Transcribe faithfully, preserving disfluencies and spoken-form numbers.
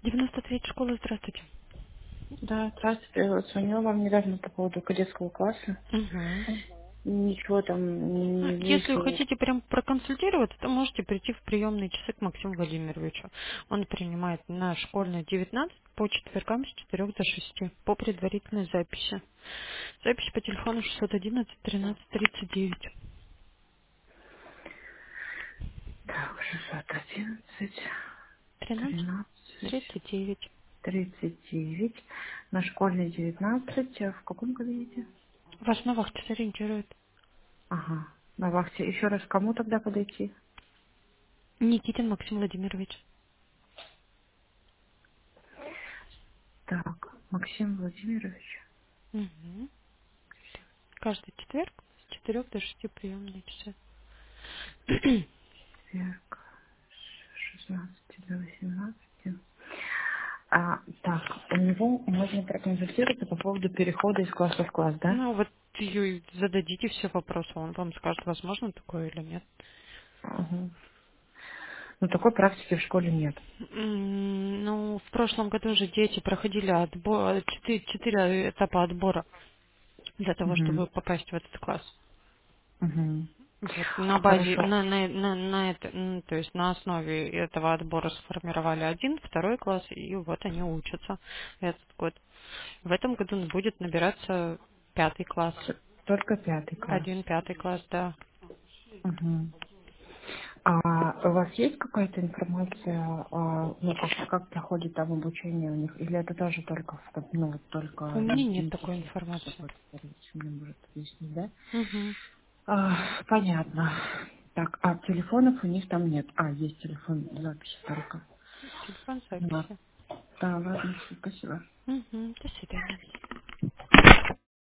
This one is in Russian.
девяносто третья школа, здравствуйте. Да, здравствуйте. Вот звонила вам недавно по поводу кадетского класса. Угу. Ничего там не Если вы вышло. хотите прям проконсультироваться, то можете прийти в приемные часы к Максиму Владимировичу. Он принимает на школьную девятнадцать по четвергам с четырёх до шести по предварительной записи. Запись по телефону шестьсот одиннадцать тринадцать тридцать девять. Так, шестьсот одиннадцать, тринадцать тринадцать, тридцать девять. тридцать девять. На школьной девятнадцать. А в каком кабинете? Вас на вахте сориентирует. Ага. На вахте. Еще раз, к кому тогда подойти? Никитин Максим Владимирович. Так, Максим Владимирович. Угу. Каждый четверг с четырёх до шести приемные часы. Верка. С шестнадцати до восемнадцати. А, так, у него можно проконсультироваться по поводу перехода из класса в класс, да? Ну, вот и зададите все вопросы, он вам скажет, возможно такое или нет. Угу. Но такой практики в школе нет. М, Ну, в прошлом году же дети проходили отбор, четыре, четыре этапа отбора для того, Угу. чтобы попасть в этот класс. Угу. Вот, на базе, Хорошо. на, на, на, на это, м, то есть на основе этого отбора сформировали один, второй класс, и вот они учатся этот год. В этом году будет набираться пятый класс, Т- Только пятый класс. один пятый класс, да. Угу. А у вас есть какая-то информация, а, ну, как, как проходит там обучение у них? Или это тоже только, в- ну, вот только У меня нет такой Никита информации. какой-то старец мне может объяснить, да? Угу. А, понятно. Так, а телефонов у них там нет. А, есть телефон записи только. Телефон Да, записи. да, ладно, спасибо. Угу. До свидания.